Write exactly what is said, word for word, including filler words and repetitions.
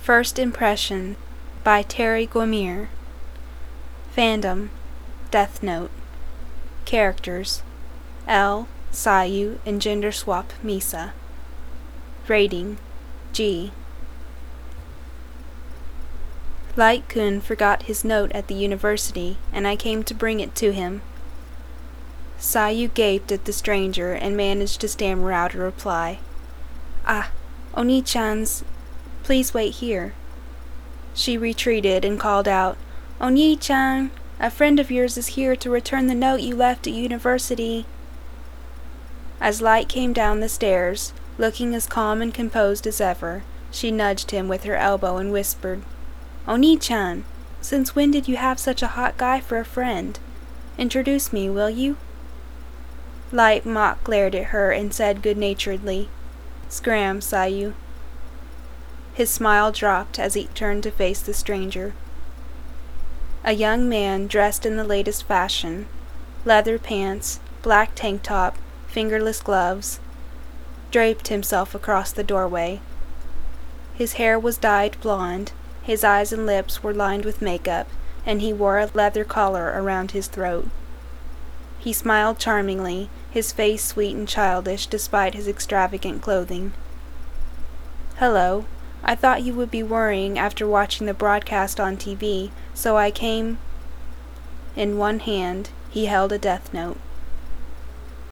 First Impression by Terry Guimere. Fandom, Death Note. Characters, L, Sayu, and gender swap Misa. Rating, G. Light-kun forgot his note at the university, and I came to bring it to him. Sayu gaped at the stranger and managed to stammer out a reply. Ah, Oni-chan's... Please wait here. She retreated and called out, Oni-chan, a friend of yours is here to return the note you left at university. As Light came down the stairs, looking as calm and composed as ever, she nudged him with her elbow and whispered, Oni-chan, since when did you have such a hot guy for a friend? Introduce me, will you? Light mock glared at her and said good-naturedly, Scram, Sayu. His smile dropped as he turned to face the stranger. A young man dressed in the latest fashion, leather pants, black tank top, fingerless gloves, draped himself across the doorway. His hair was dyed blonde, his eyes and lips were lined with makeup, and he wore a leather collar around his throat. He smiled charmingly, his face sweet and childish despite his extravagant clothing. Hello. I thought you would be worrying after watching the broadcast on T V, so I came. In one hand, he held a death note.